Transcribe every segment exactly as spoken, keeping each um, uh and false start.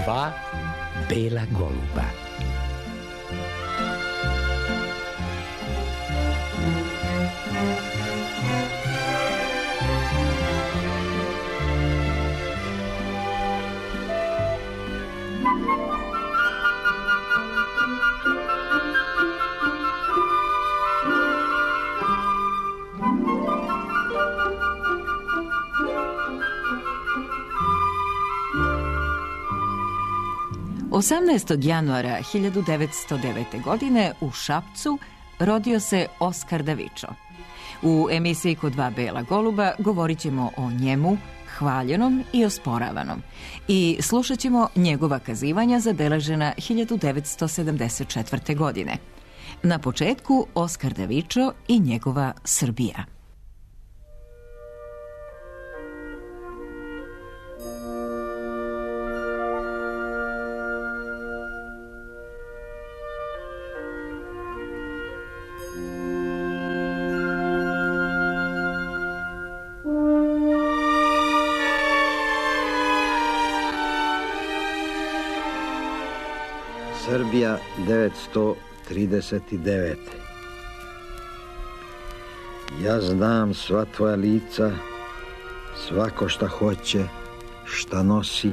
Dva bela goluba. osamnaestog januara hiljadu devetsto devete. godine u Šapcu rodio se Oskar Davičo. U emisiji Kod dva bela goluba govorit ćemo o njemu, hvaljenom i osporavanom, i slušat ćemo njegova kazivanja zabeležena hiljadu devetsto sedamdeset četvrte. godine. Na početku Oskar Davičo i njegova Srbija. Srbija devetsto trideset devete. Ja znam sva tvoja lica, svako šta hoće, šta nosi.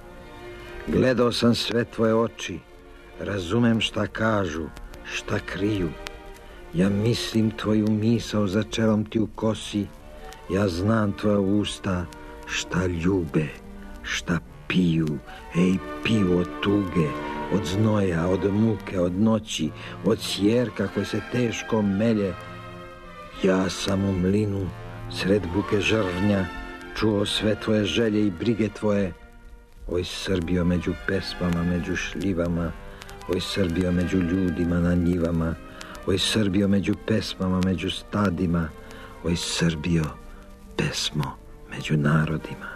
Gledao sam sve tvoje oči, razumem šta kažu, šta kriju. Ja mislim tvoju misao za čelom ti u kosi. Ja znam tvoja usta, šta ljube, šta piju. Ej, piju od tuge, od znoja, od muke, od noći, od sjerka koje se teško melje. Ja sam u mlinu, sred buke žrvnja, čuo sve tvoje želje i brige tvoje. Oj Srbijo među pesmama, među šljivama, oj Srbijo među ljudima na njivama, oj Srbijo među pesmama, među stadima, oj Srbijo, pesmo među narodima.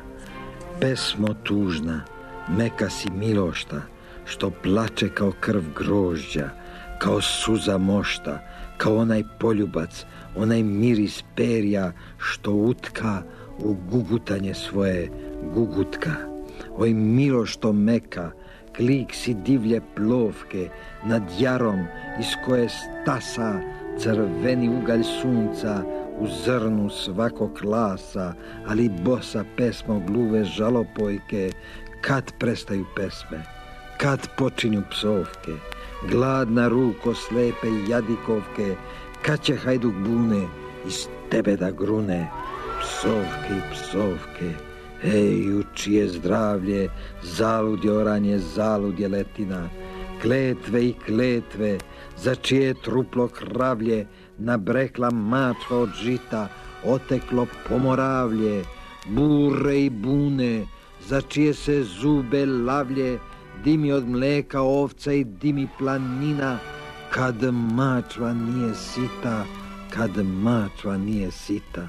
Pesmo tužna, meka si milošta, što plače kao krv grožđa, kao suza mošta, kao onaj poljubac, onaj miris perja što utka u gugutanje svoje gugutka. Oj milo što meka, klik si divlje plovke nad jarom iz koje stasa crveni ugalj sunca u zrnu svakog glasa, ali bosa pesmo gluve žalopojke. Kad prestaju pesme? Kad počinju psovke? Gladna ruko slepe jadikovke, kad će hajduk bune iz tebe da grune? Psovke i psovke, ej, u čije zdravlje zaludje oranje, zaludje letina. Kletve i kletve, za čije truplo kravlje nabrekla mačva od žita, oteklo pomoravlje. Bure i bune, za čije se zube lavlje, dimi od mleka ovca i dimi planina. Kad mačva nije sita, kad mačva nije sita.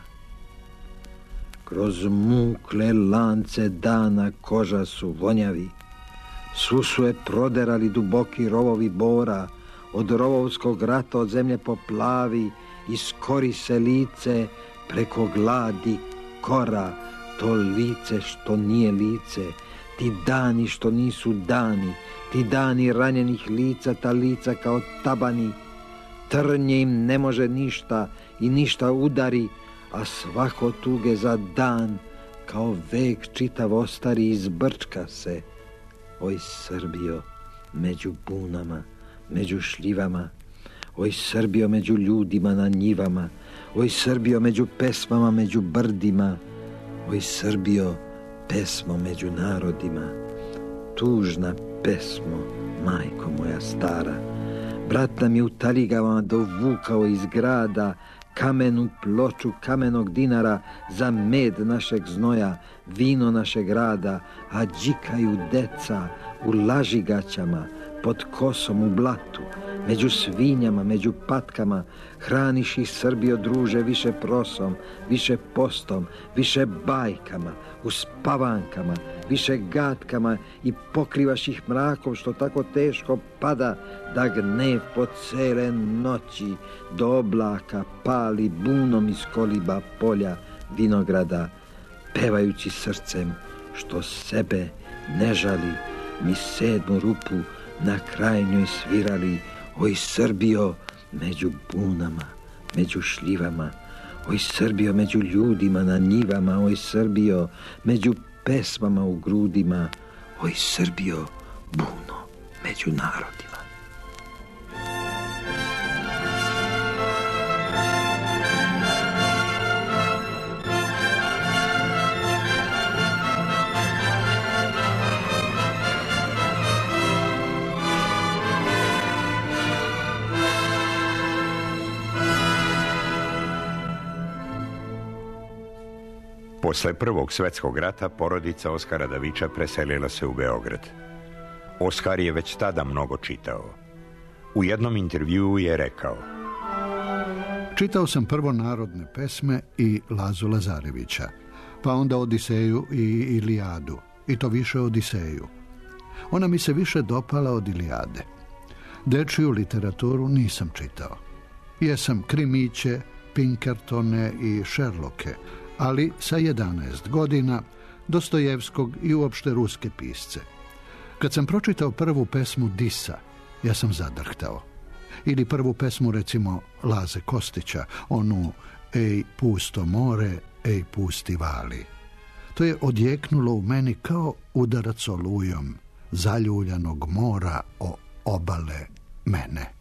Kroz mukle lance dana koža su vonjavi, svu su je proderali duboki rovovi bora. Od rovovskog rata od zemlje poplavi, iskori se lice preko gladi kora. To lice što nije lice, ti dani što nisu dani, ti dani ranjenih lica, ta lica kao tabani. Trnje im ne može ništa i ništa udari, a svako tuge za dan kao vek čitav ostari izbrčka se. Oj Srbijo među bunama, među šljivama, oj Srbijo među ljudima na njivama, oj Srbijo među pesmama, među brdima, oj Srbijo, pesmo među narodima. Tužna pesmo, majko moja stara, brat nam je u taligama dovukao iz grada kamenu ploču kamenog dinara za med našeg znoja, vino našeg rada, a džikaju deca u lažigaćama, pod kosom u blatu, među svinjama, među patkama. Hraniš ih, Srbijo druže, više prosom, više postom, više bajkama, uspavankama, više gatkama i pokrivaš ih mrakom što tako teško pada da gnev po cele noći do oblaka pali bunom iz koliba polja vinograda, pevajući srcem što sebe ne žali, mi sedmu rupu na krajnjoj svirali, oj Srbijo, među bunama, među šljivama, oj Srbijo, među ljudima na njivama, oj Srbijo, među pesmama u grudima, oj Srbijo, buno među narodima. Posle Prvog svjetskog rata porodica Oskara Davića preselila se u Beograd. Oskar je već tada mnogo čitao. U jednom intervjuu je rekao: čitao sam prvo narodne pesme i Lazu Lazarevića, pa onda Odiseju i Ilijadu, i to više Odiseju. Ona mi se više dopala od Ilijade. Dečiju literaturu nisam čitao. Jesam krimiće, Pinkertone i Sherlocke, ali sa jedanaest godina, Dostojevskog i uopšte ruske pisce. Kad sam pročitao prvu pesmu Disa, ja sam zadrhtao. Ili prvu pesmu, recimo, Laze Kostića, onu Ej pusto more, ej pusti vali. To je odjeknulo u meni kao udarac olujom zaljuljanog mora o obale mene.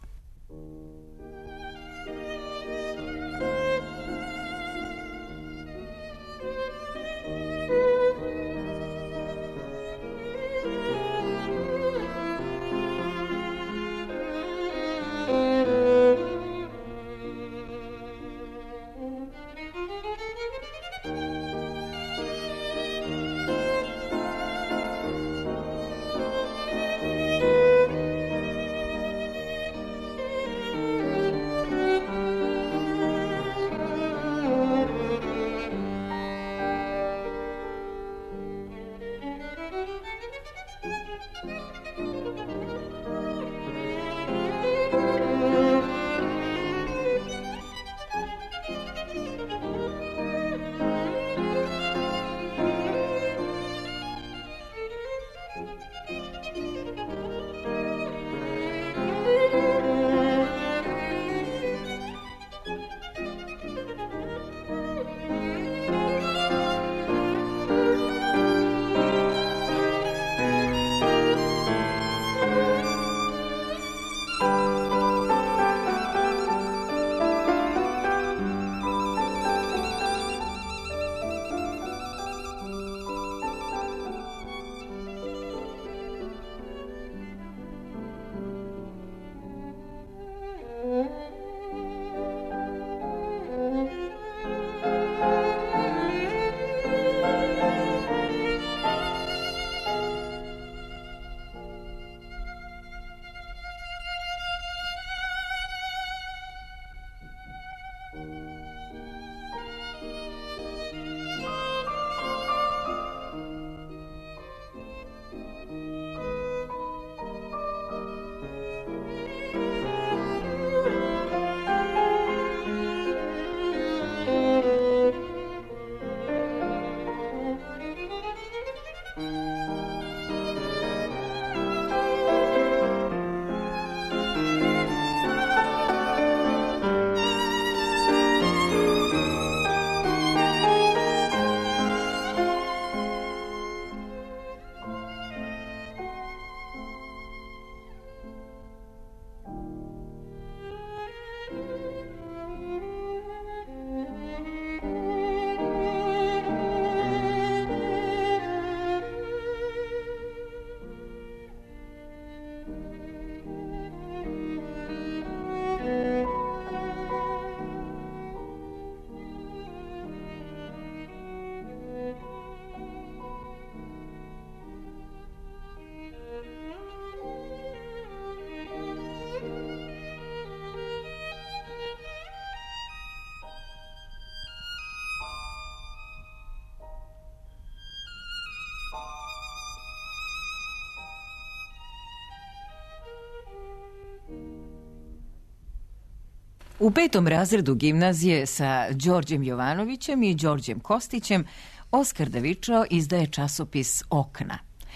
U petom razredu gimnazije sa Đorđem Jovanovićem i Đorđem Kostićem Oskar Davičo izdaje časopis Okna.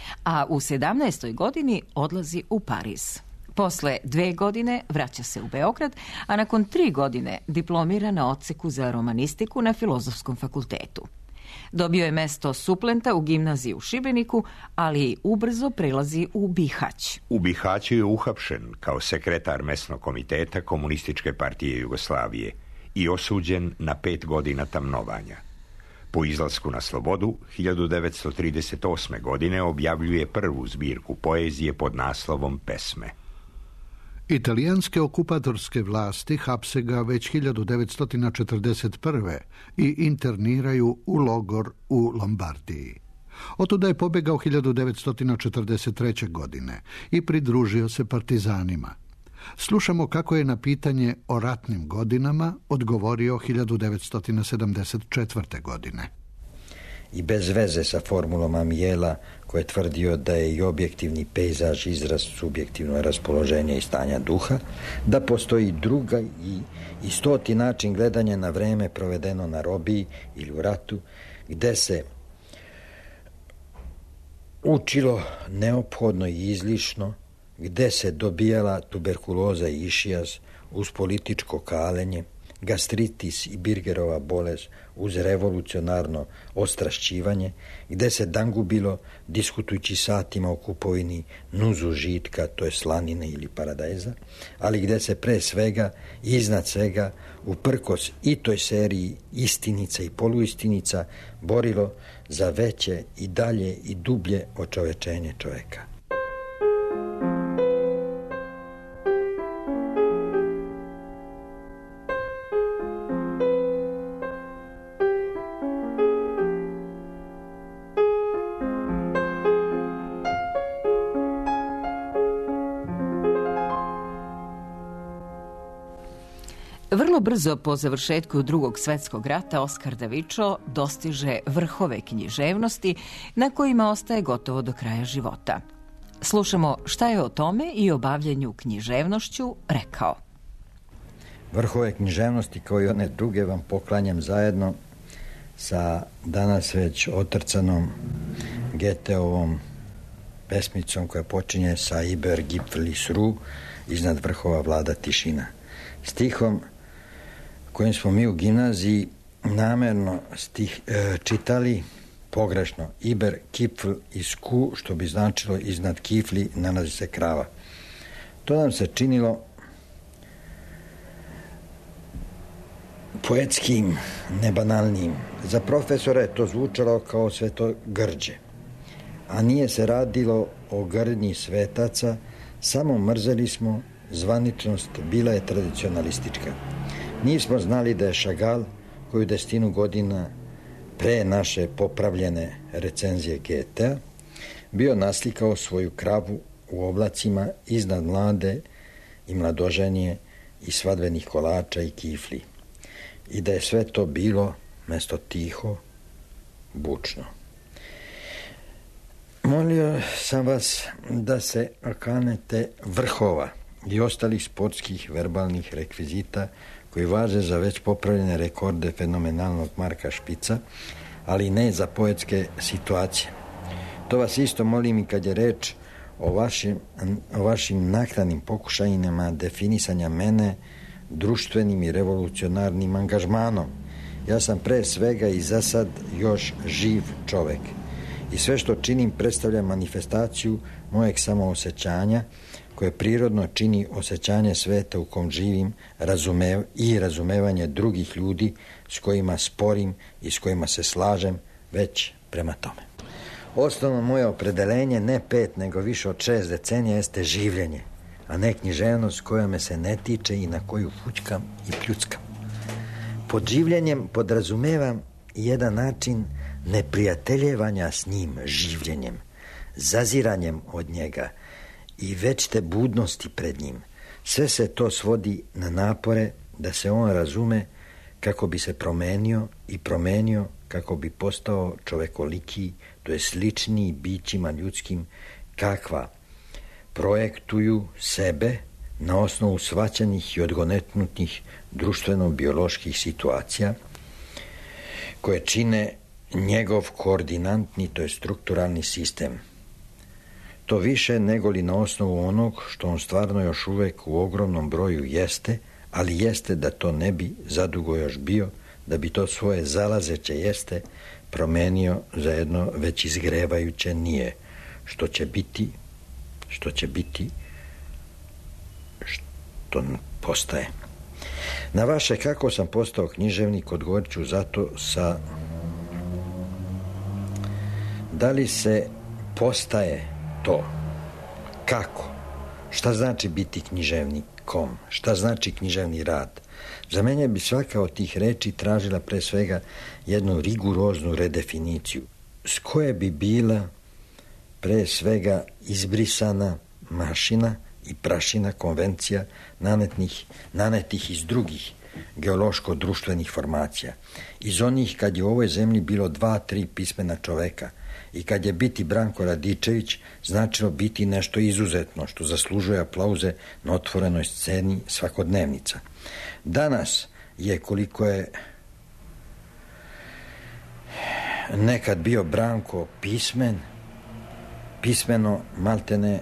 a u sedamnaestoj godini odlazi u Pariz. Posle dve godine vraća se u Beograd, a nakon tri godine diplomira na odseku za romanistiku na Filozofskom fakultetu. Dobio je mesto suplenta u gimnaziji u Šibeniku, ali ubrzo prelazi u Bihać. U Bihaću je uhapšen kao sekretar mesnog komiteta Komunističke partije Jugoslavije i osuđen na pet godina tamnovanja. Po izlasku na slobodu, hiljadu devetsto trideset osme. godine objavljuje prvu zbirku poezije pod naslovom Pesme. Italijanske okupatorske vlasti hapse ga već hiljadu devetsto četrdeset prve. i interniraju u logor u Lombardiji. Otuda je pobegao hiljadu devetsto četrdeset treće. godine i pridružio se partizanima. Slušamo kako je na pitanje o ratnim godinama odgovorio hiljadu devetsto sedamdeset četvrte. godine. I bez veze sa formulom Amiela, koji je tvrdio da je i objektivni pejzaž izraz subjektivno raspoloženja i stanja duha, da postoji druga i, i stoti način gledanja na vreme provedeno na robiji ili u ratu, gde se učilo neophodno i izlišno, gde se dobijala tuberkuloza i išijaz uz političko kalenje, gastritis i Birgerova bolest uz revolucionarno ostrašćivanje, gde se dangubilo diskutujući satima o kupovini nuzu žitka, to je slanine ili paradajza, ali gde se pre svega i iznad svega uprkos i toj seriji istinica i poluistinica borilo za veće i dalje i dublje očovečenje čoveka. Vrlo brzo po završetku Drugog svjetskog rata Oskar Davičo dostiže vrhove književnosti na kojima ostaje gotovo do kraja života. Slušamo šta je o tome i o bavljenju književnošću rekao. Vrhove književnosti kao i one druge vam poklanjam zajedno sa danas već otrcanom Goetheovom pesmicom koja počinje sa Iber Gipfelis Ruh, iznad vrhova vlada tišina. Stihom kojim smo mi u gimnaziji namerno stih, e, čitali pogrešno. Iber Gipfel is Ku, što bi značilo iznad kifli nalazi se krava. To nam se činilo poetskim, nebanalnim. Za profesora je to zvučalo kao sve to grđe. A nije se radilo o grdnji svetaca, samo mrzeli smo, zvaničnost bila je tradicionalistička. Nismo znali da je Šagal, koju desetinu godina pre naše popravljene recenzije Goethea, bio naslikao svoju kravu u oblacima iznad mlade i mladoženje i svadbenih kolača i kifli. I da je sve to bilo mesto tiho, bučno. Molio sam vas da se okanete vrhova i ostalih sportskih verbalnih rekvizita koji važe za već popravljene rekorde fenomenalnog Marka Špica, ali ne za poetske situacije. To vas isto molim i kad je reč o vašim, o vašim naknadnim pokušajima definisanja mene društvenim i revolucionarnim angažmanom. Ja sam pre svega i za sad još živ čovek. I sve što činim predstavlja manifestaciju mojeg samoosećanja, koje prirodno čini osjećanje sveta u kom živim razumev, i razumevanje drugih ljudi s kojima sporim i s kojima se slažem već prema tome. Osnovno moje opredelenje, ne pet nego više od šest decenija, jeste življenje, a ne književnost koja me se ne tiče i na koju fućkam i pljuckam. Pod življenjem podrazumevam jedan način neprijateljevanja s njim življenjem, zaziranjem od njega i večite budnosti pred njim. Sve se to svodi na napore da se on razume kako bi se promenio i promenio kako bi postao čovekoliki, to je sličniji bićima ljudskim kakva projektuju sebe na osnovu shvaćanih i odgonetnutih društveno-bioloških situacija koje čine njegov koordinantni, to je strukturalni sistem. To više nego li na osnovu onog što on stvarno još uvek u ogromnom broju jeste, ali jeste da to ne bi zadugo još bio, da bi to svoje zalazeće jeste promenio za jedno već izgrevajuće nije, što će biti, što će biti, što postaje. Na vaše kako sam postao književnik odgovorit ću zato sa da li se postaje to, kako, šta znači biti književnikom, šta znači književni rad. Za mene bi svaka od tih reči tražila pre svega jednu riguroznu redefiniciju, s koje bi bila pre svega izbrisana mašina i prašina konvencija nanetnih, nanetih iz drugih geološko-društvenih formacija. Iz onih kad je u ovoj zemlji bilo dva, tri pismena čoveka i kad je biti Branko Radičević značilo biti nešto izuzetno što zaslužuje aplauze na otvorenoj sceni svakodnevnica. Danas je koliko je nekad bio Branko pismen, pismeno maltene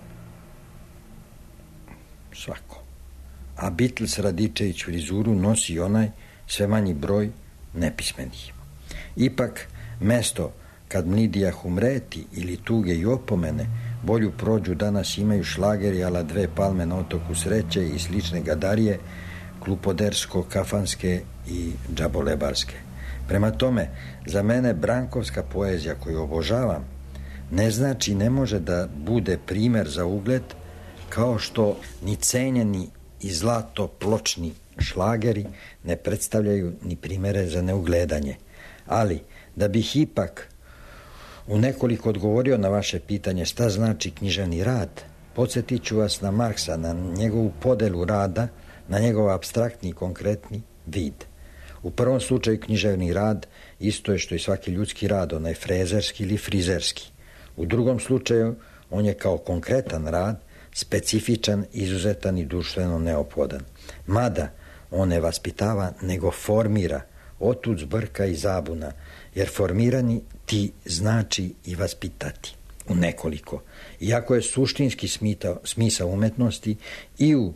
svako. A Beatles Radičević frizuru nosi onaj sve manji broj nepismenih. Ipak, mesto kad mlidija humreti ili tuge i opomene bolju prođu danas imaju šlageri ala dve palme na otoku sreće i slične gadarije, klupodersko-kafanske i džabolebarske. Prema tome, za mene brankovska poezija koju obožavam ne znači ne može da bude primer za ugled kao što ni cenjeni i zlato pločni šlageri ne predstavljaju ni primere za neugledanje. Ali, da bih ipak u nekoliko odgovorio na vaše pitanje šta znači književni rad, podsjetit ću vas na Marksa, na njegovu podelu rada, na njegov apstraktni i konkretni vid. U prvom slučaju književni rad isto je što i svaki ljudski rad, onaj frezerski ili frizerski. U drugom slučaju on je kao konkretan rad specifičan, izuzetan i društveno neophodan. Mada on ne vaspitava, nego formira, otud zbrka i zabuna, jer formirani ti znači i vaspitati u nekoliko. Iako je suštinski smita, smisao umetnosti i u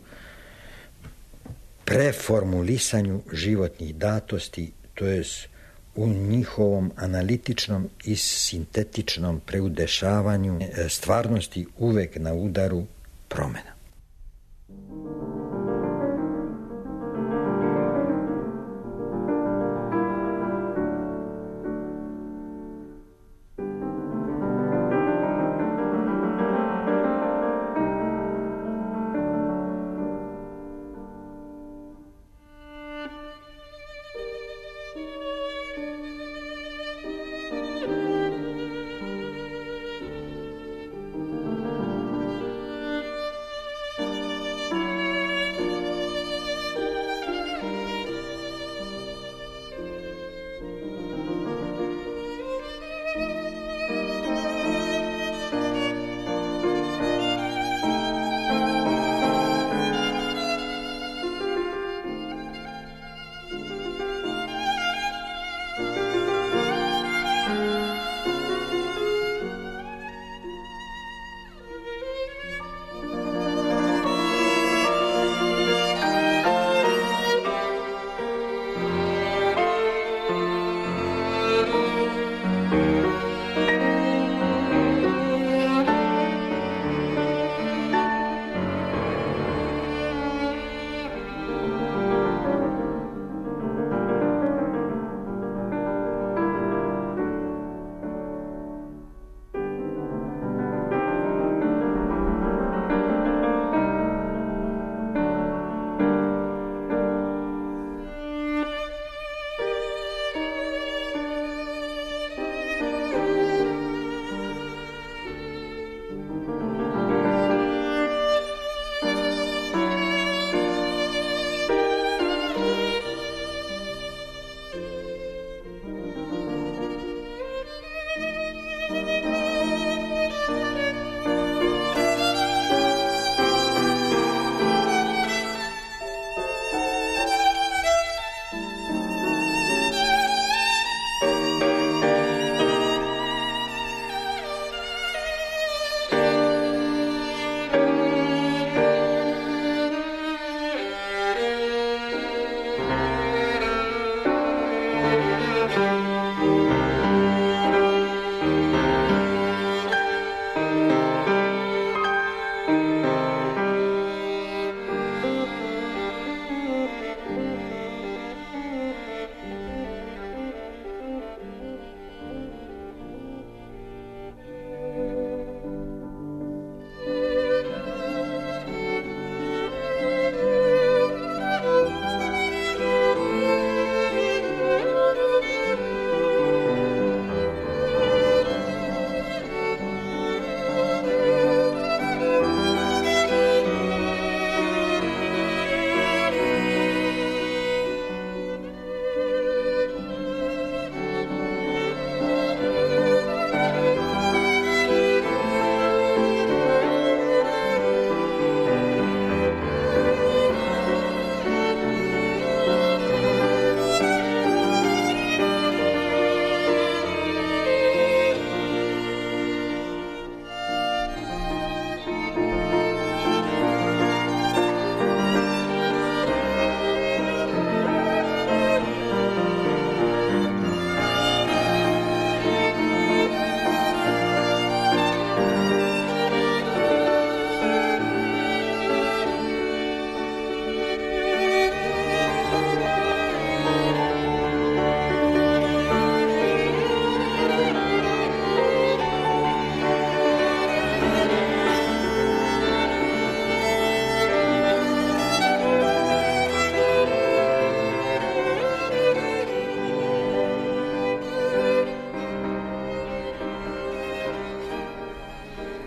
preformulisanju životnih datosti, to je u njihovom analitičnom i sintetičnom preudešavanju stvarnosti uvek na udaru promena.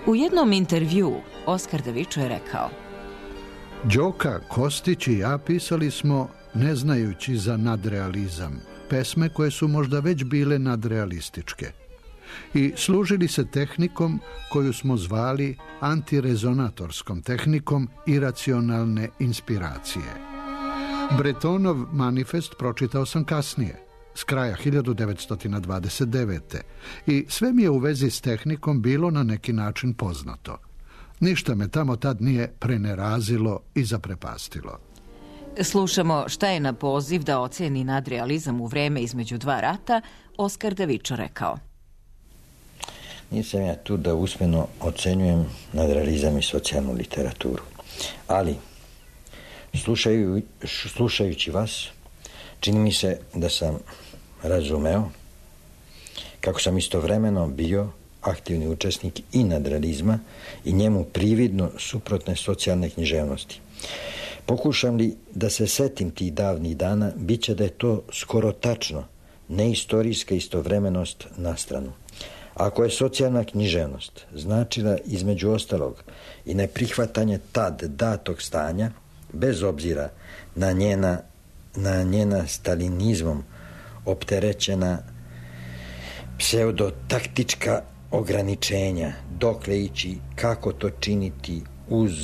U jednom intervjuu Oskar Davičo je rekao: Đoka, Kostić i ja pisali smo, ne znajući za nadrealizam, pesme koje su možda već bile nadrealističke. I služili se tehnikom koju smo zvali antirezonatorskom tehnikom iracionalne inspiracije. Bretonov manifest pročitao sam kasnije, s kraja hiljadu devetsto dvadeset devete. I sve mi je u vezi s tehnikom bilo na neki način poznato. Ništa me tamo tad nije prenerazilo i zaprepastilo. Slušamo šta je na poziv da oceni nadrealizam u vreme između dva rata Oskar Davičo rekao: Nisam ja tu da usmeno ocenjujem nadrealizam i socijalnu literaturu. Ali, slušaju, slušajući vas, čini mi se da sam razumeo kako sam istovremeno bio aktivni učesnik i nadrealizma i njemu prividno suprotne socijalne književnosti. Pokušam li da se setim tih davnih dana, bit će da je to skoro tačno, neistorijska istovremenost na stranu. Ako je socijalna književnost značila između ostalog i neprihvatanje tad datog stanja, bez obzira na njena, na njena stalinizmom opterećena pseudotaktička ograničenja, dokle ići, kako to činiti uz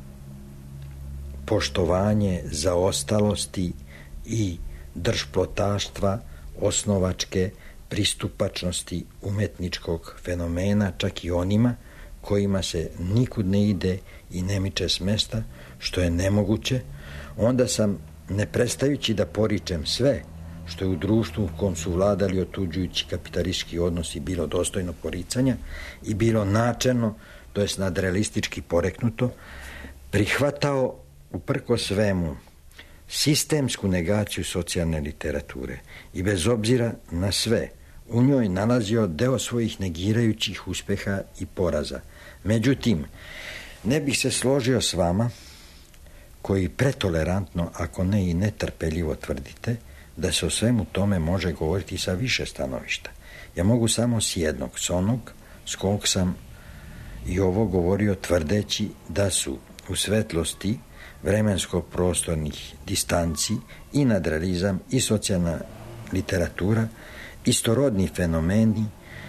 poštovanje zaostalosti i držplotaštva osnovačke pristupačnosti umetničkog fenomena, čak i onima kojima se nikud ne ide i ne miče s mesta, što je nemoguće, onda sam, ne prestajući da poričem sve što je u društvu u kom su vladali otuđujući kapitalistički odnosi bilo dostojno poricanja i bilo načelno, to jest nadrealistički poreknuto, prihvatao uprko svemu sistemsku negaciju socijalne literature i bez obzira na sve u njoj nalazio deo svojih negirajućih uspeha i poraza. Međutim, ne bih se složio s vama koji pretolerantno, ako ne i netrpeljivo tvrdite da se o svemu tome može govoriti sa više stanovišta. Ja mogu samo s jednog, s onog s kog sam i ovo govorio, tvrdeći da su u svetlosti vremensko-prostornih distanci i nadrealizam i socijalna literatura istorodni fenomeni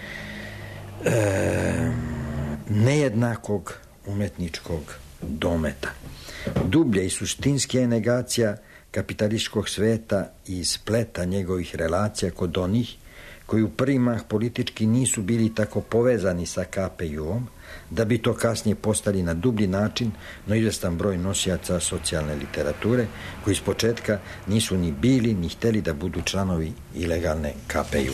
e, nejednakog umetničkog dometa. Dublje i suštinski je negacija kapitalističkog sveta i spleta njegovih relacija kod onih koji u prvi mah politički nisu bili tako povezani sa K P J-om, da bi to kasnije postali na dublji način, no izvestan broj nosijaca socijalne literature, koji iz početka nisu ni bili, ni hteli da budu članovi ilegalne K P J.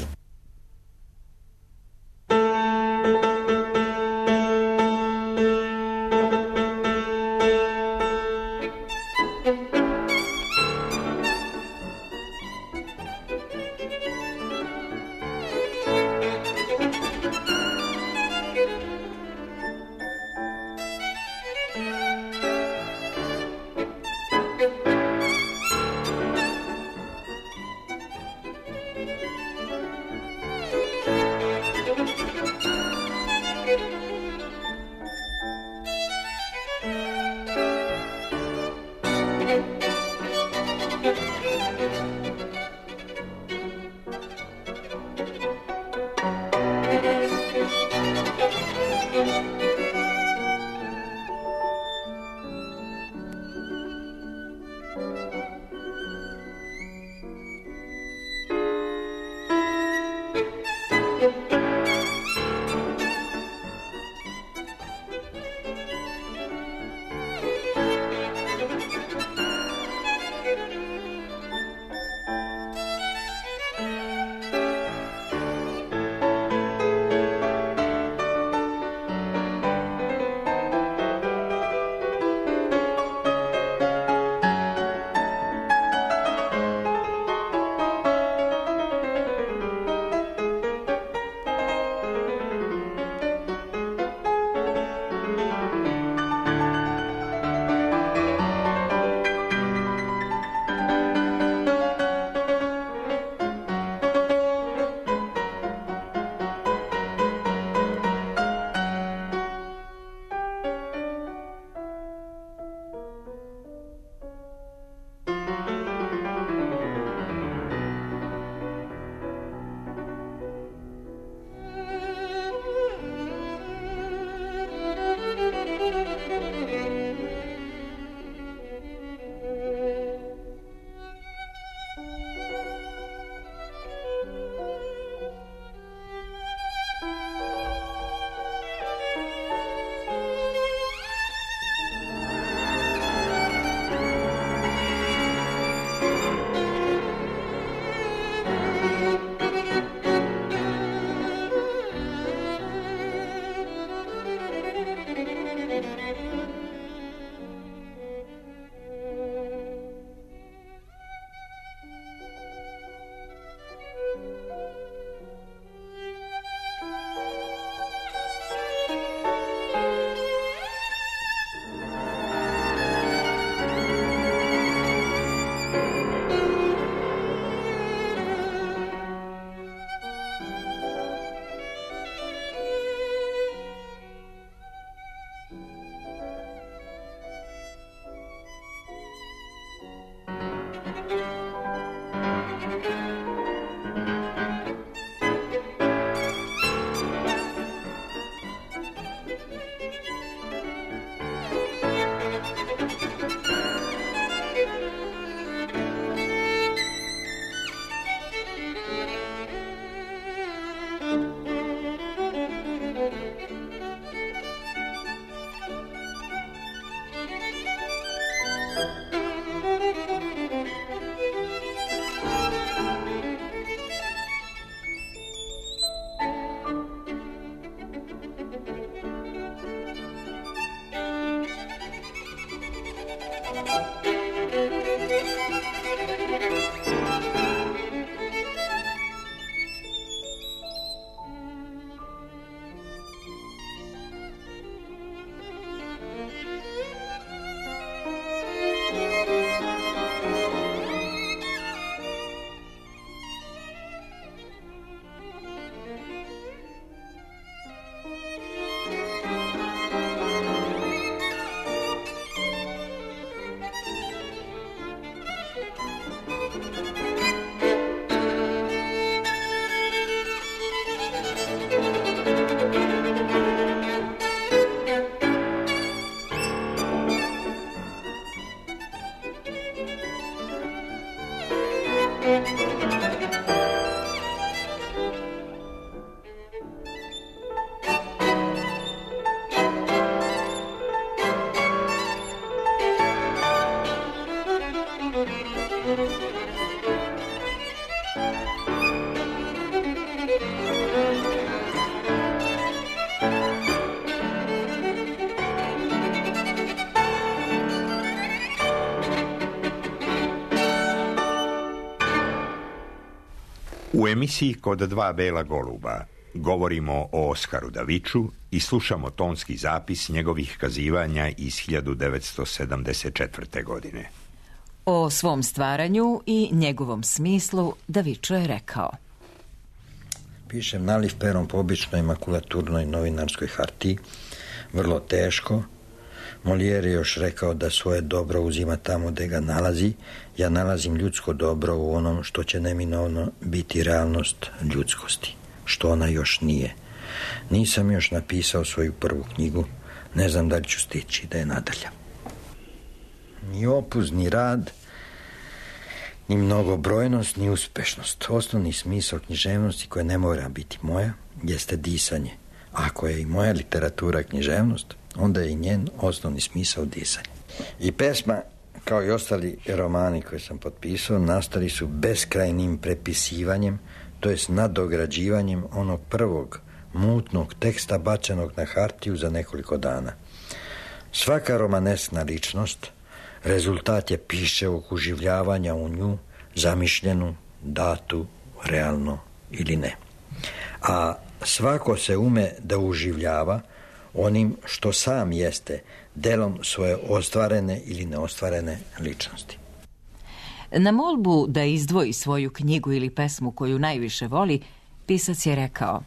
U emisiji Kod dva bela goluba govorimo o Oskaru Daviču i slušamo tonski zapis njegovih kazivanja iz hiljadu devetsto sedamdeset četvrte. godine. O svom stvaranju i njegovom smislu Davičo je rekao: Pišem naliv perom po običnoj makulaturnoj novinarskoj hartiji, vrlo teško. Molière je još rekao da svoje dobro uzima tamo gde ga nalazi. Ja nalazim ljudsko dobro u onom što će neminovno biti realnost ljudskosti, što ona još nije. Nisam još napisao svoju prvu knjigu, ne znam da li ću stići da je nadalja. Ni opus, ni rad, ni mnogobrojnost, ni uspešnost. Osnovni smisao književnosti, koja ne mora biti moja, jeste disanje. Ako je i moja literatura književnost, onda je i njen osnovni smisao disanje. I pesma, kao i ostali romani koje sam potpisao, nastali su beskrajnim prepisivanjem, to jest nadograđivanjem onog prvog mutnog teksta bačenog na hartiju za nekoliko dana. Svaka romaneskna ličnost rezultat je piševog uživljavanja u nju, zamišljenu, datu, realno ili ne. A svako se ume da uživljava onim što sam jeste, delom svoje ostvarene ili neostvarene ličnosti. Na molbu da izdvoji svoju knjigu ili pesmu koju najviše voli, pisac je rekao: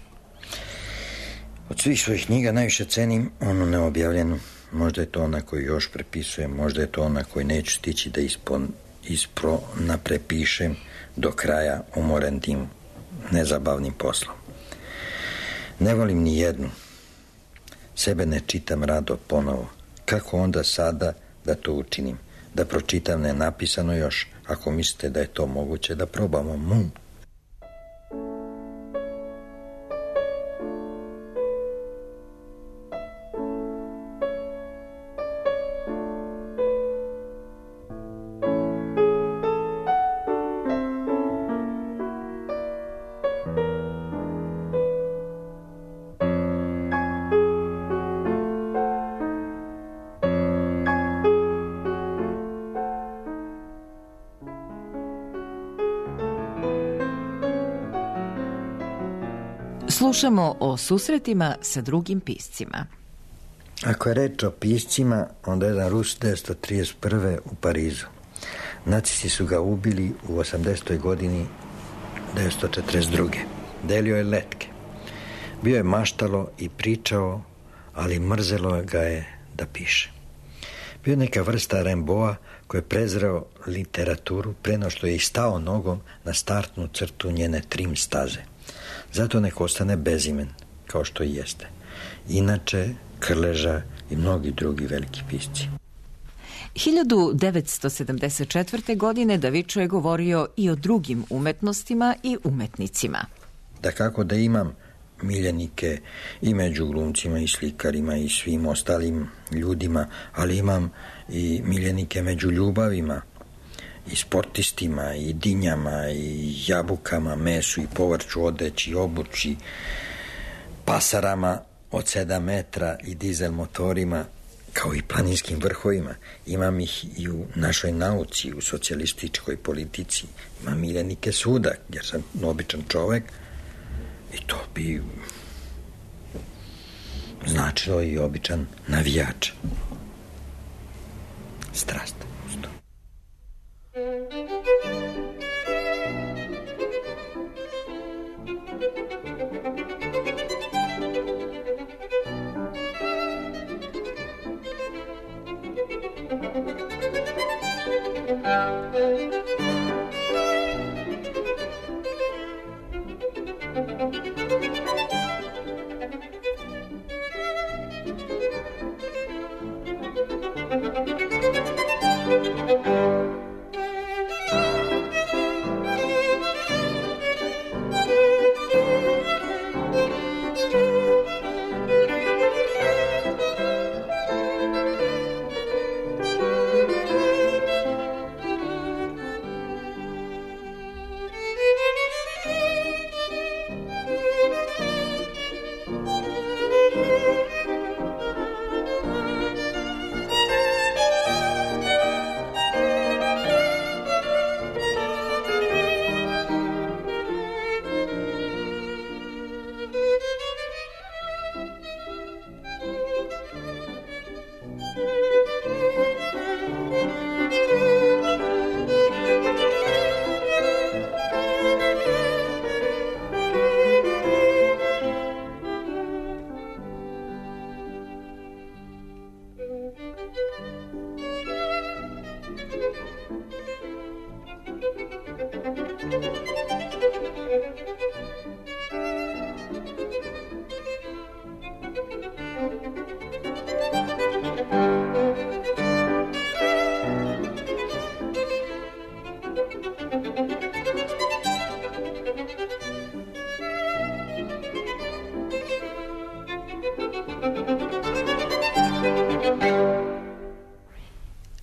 Od svih svojih knjiga najviše cenim onu neobjavljenu. Možda je to ona koju još prepisujem, možda je to ona koju neću stići da ispon, ispro naprepišem do kraja, umoren tim nezabavnim poslom. Ne volim ni jednu. Sebe ne čitam rado ponovo. Kako onda sada da to učinim? Da pročitam nenapisano još, ako mislite da je to moguće, da probamo mu. Slušamo o susretima sa drugim piscima. Ako je reč o piscima, onda je jedan Rus devetsto trideset prve u Parizu. Nacisti su ga ubili u osamdesetoj godini devetsto četrdeset druge. Delio je letke. Bio je maštalo i pričao, ali mrzelo ga je da piše. Bio je neka vrsta Rimbaуда koji je prezreo literaturu preno što je i stao nogom na startnu crtu njene trim staze. Zato nek ostane bezimen, kao što i jeste. Inače, Krleža i mnogi drugi veliki pisci. hiljadu devetsto sedamdeset četvrte. godine Davičo je govorio i o drugim umetnostima i umetnicima. Da kako da imam miljenike i među glumcima i slikarima i svim ostalim ljudima, ali imam i miljenike među ljubavima, i sportistima, i dinjama, i jabukama, mesu, i povrću, odeći, obući, pasarama od sedam metra i dizel motorima, kao i planinskim vrhovima. Imam ih i u našoj nauci, u socijalističkoj politici. Imam miljenike svuda, jer sam običan čovek i to bi značilo i običan navijač. Strast.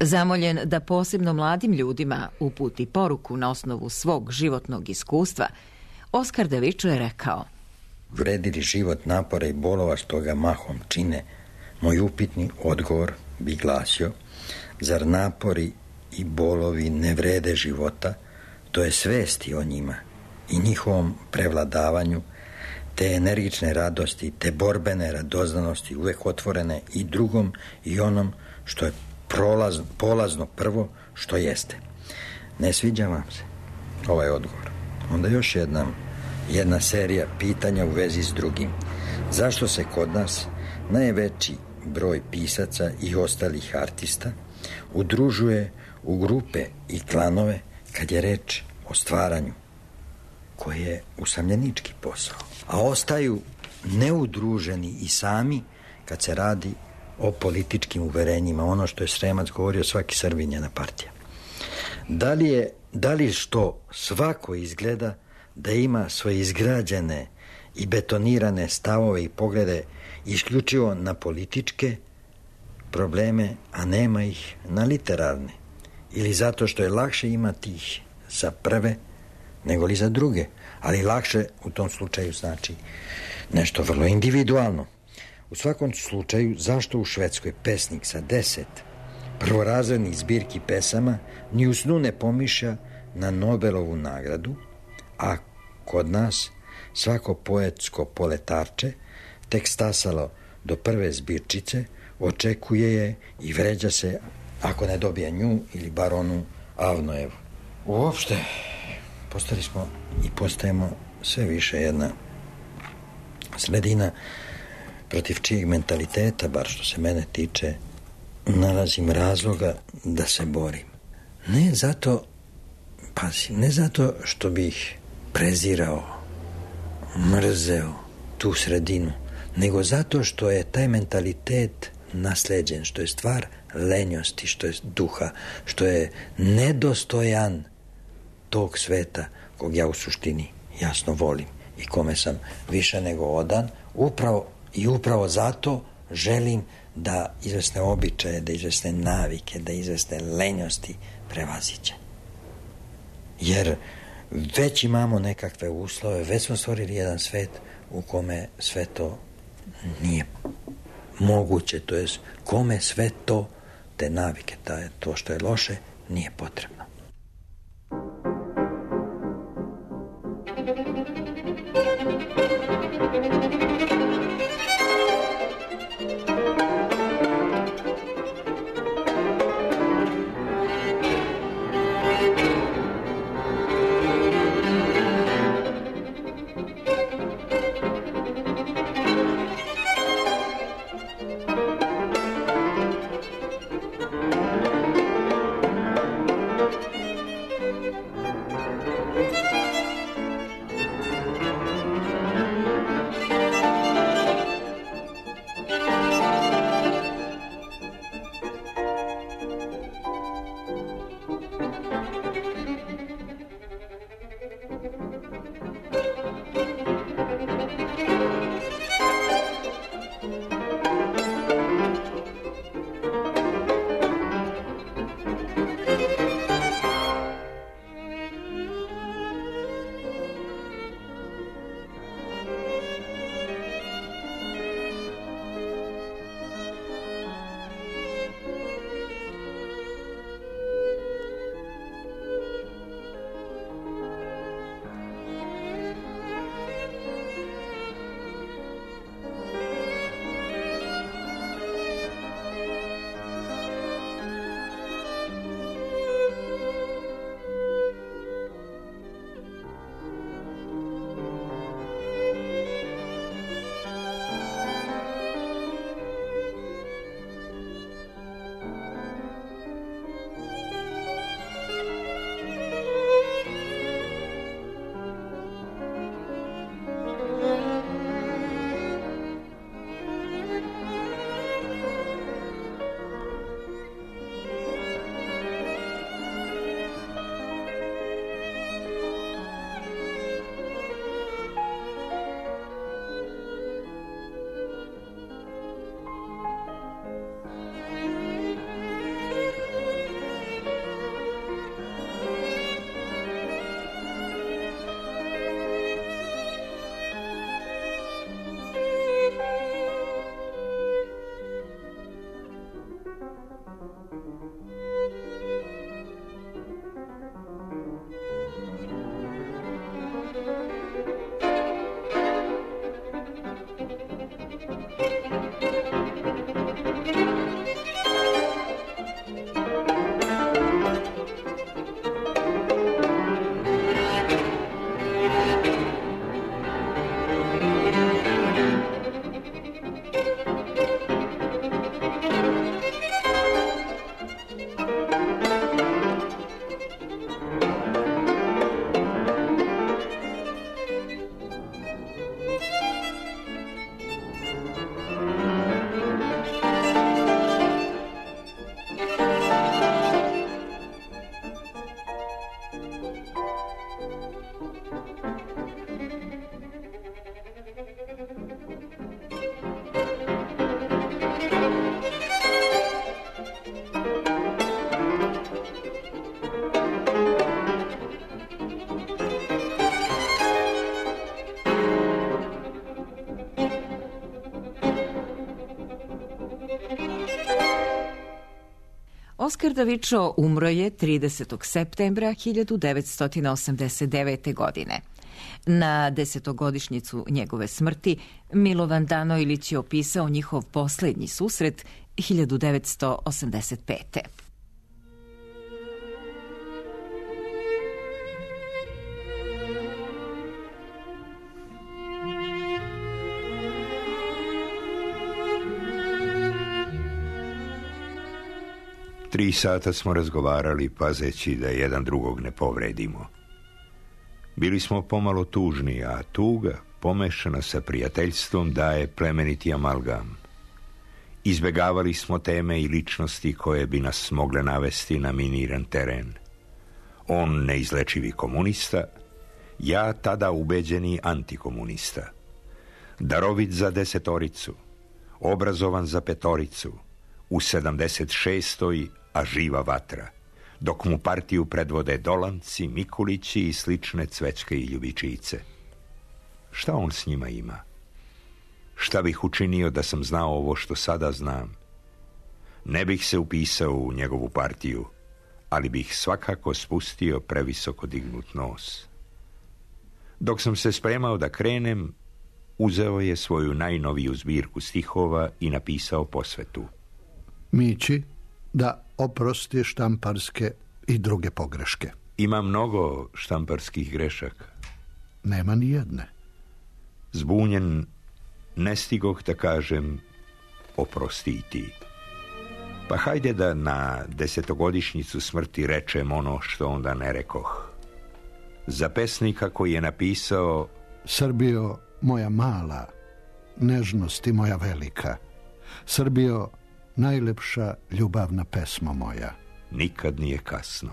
Zamoljen da posebno mladim ljudima uputi poruku na osnovu svog životnog iskustva, Oskar Davičo je rekao: vredi li život napora i bolova što ga mahom čine? Moj upitni odgovor bi glasio: zar napori i bolovi ne vrede života? To je svesti o njima i njihovom prevladavanju, te energične radosti, te borbene radoznanosti uvek otvorene i drugom i onom što je prolazno, polazno prvo što jeste. Ne sviđa vam se ovaj odgovor? Onda još jedna, jedna serija pitanja u vezi s drugim. Zašto se kod nas najveći broj pisaca i ostalih artista udružuje u grupe i klanove kad je reč o stvaranju, koji je usamljenički posao, a ostaju neudruženi i sami kad se radi o političkim uverenjima, ono što je Sremac govorio, svaki Srbin je na partija. Da li je, da li što svako izgleda da ima svoje izgrađene i betonirane stavove i poglede isključivo na političke probleme, a nema ih na literarne, ili zato što je lakše imati ih za prve nego li za druge, ali lakše u tom slučaju znači nešto vrlo individualno. U svakom slučaju, zašto u Švedskoj pesnik sa deset prvorazrednih zbirki pesama ni u snu ne pomišlja na Nobelovu nagradu, a kod nas svako poetsko poletarče, tek stasalo do prve zbirčice, očekuje je i vređa se ako ne dobije nju ili bar onu Avnojevu. Uopšte, postali smo i postajemo sve više jedna sredina protiv čijeg mentaliteta, bar što se mene tiče, nalazim razloga da se borim. Ne zato, pazi, ne zato što bih prezirao, mrzeo tu sredinu, nego zato što je taj mentalitet nasleđen, što je stvar lenjosti, što je duha, što je nedostojan tog sveta kog ja u suštini jasno volim i kome sam više nego odan, upravo i upravo zato želim da izvesne običaje, da izvesne navike, da izvesne lenjosti prevaziđe. Jer već imamo nekakve uslove, već smo stvorili jedan svet u kome sve to nije moguće, to jest kome sve to, te navike, to što je loše, nije potrebno. Oskar Davičo umro je tridesetog septembra hiljadu devetsto osamdeset devete. godine. Na desetogodišnjicu njegove smrti Milovan Danojlić je opisao njihov posljednji susret hiljadu devetsto osamdeset pete. Tri sata smo razgovarali, pazeći da jedan drugog ne povredimo. Bili smo pomalo tužni, a tuga, pomešana sa prijateljstvom, daje plemeniti amalgam. Izbjegavali smo teme i ličnosti koje bi nas mogle navesti na miniran teren. On neizlečivi komunista, ja tada ubeđeni antikomunista. Darovit za desetoricu, obrazovan za petoricu, u sedamdeset šestoj a živa vatra, dok mu partiju predvode Dolanci, Mikulići i slične cvečke i ljubičice. Šta on s njima ima? Šta bih učinio da sam znao ovo što sada znam? Ne bih se upisao u njegovu partiju, ali bih svakako spustio previsoko dignut nos. Dok sam se spremao da krenem, uzeo je svoju najnoviju zbirku stihova i napisao posvetu. Mići da oprosti štamparske i druge pogreške. Ima mnogo štamparskih grešaka. Nema ni jedne. Zbunjen, ne stigoh da kažem oprosti i ti. Pa hajde da na desetogodišnjicu smrti rečem ono što onda ne rekoh. Za pesnika koji je napisao: Srbijo, moja mala, nežnosti moja velika. Srbijo, najlepša ljubavna pesmo moja. Nikad nije kasno.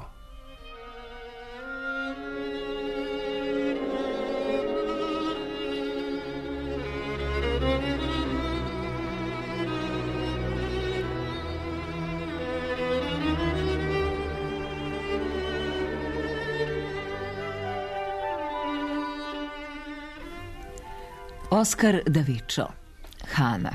Oskar Davičo, Hana.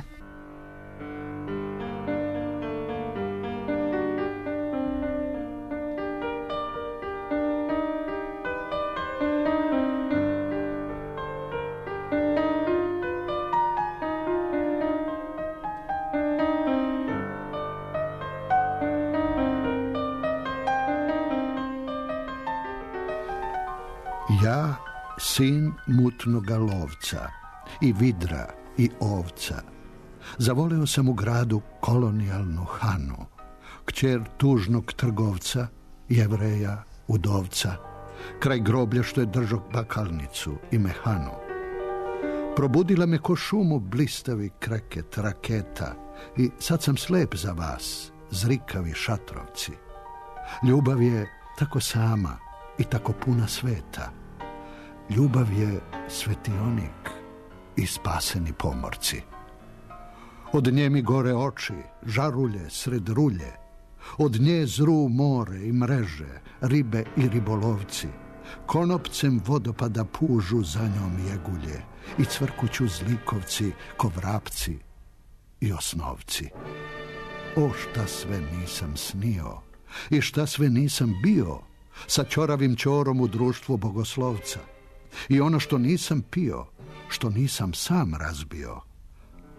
Ja, sin mutnoga lovca, i vidra i ovca, zavoleo sam u gradu kolonijalnu Hanu, kćer tužnog trgovca, Jevreja, udovca, kraj groblja što je držao bakalnicu i mehanu. Probudila me ko šumu blistavi kreket raketa i sad sam slep za vas, zrikavi šatrovci. Ljubav je tako sama i tako puna sveta. Ljubav je svetionik i spaseni pomorci. Od nje mi gore oči, žarulje sred rulje. Od nje zru more i mreže, ribe i ribolovci. Konopcem vodopada pužu za njom jegulje i cvrkuću zlikovci ko vrapci i osnovci. O, šta sve nisam snio i šta sve nisam bio sa ćoravim ćorom u društvu bogoslovca. I ono što nisam pio, što nisam sam razbio,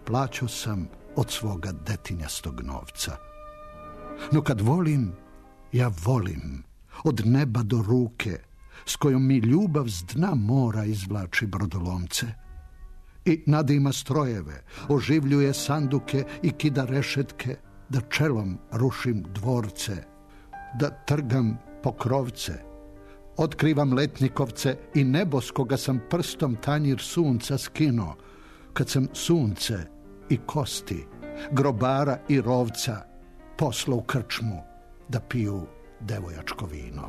plaćao sam od svoga detinjastog novca. No kad volim, ja volim, od neba do ruke, s kojom mi ljubav s dna mora izvlači brodolomce. I nadima strojeve, oživljuje sanduke i kida rešetke, da čelom rušim dvorce, da trgam pokrovce, otkrivam letnikovce i nebo s koga sam prstom tanjir sunca skinuo, kad sam sunce i kosti, grobara i rovca poslao u krčmu da piju devojačko vino.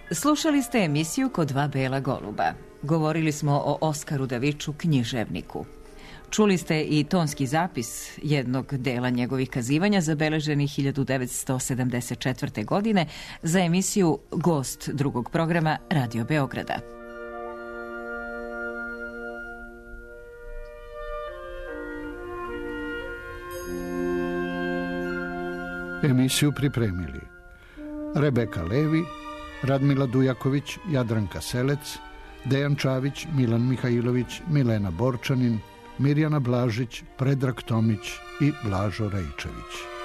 Slušali ste emisiju Ko dva bela goluba. Govorili smo o Oskaru Daviču, književniku. Čuli ste i tonski zapis jednog dela njegovih kazivanja zabeleženih hiljadu devetsto sedamdeset četvrte. godine za emisiju Gost drugog programa Radio Beograda. Emisiju pripremili Rebeka Levi, Radmila Dujaković, Jadranka Selec, Dejan Čavić, Milan Mihajlović, Milena Borčanin, Mirjana Blažić, Predrag Tomić i Blažo Rejčević.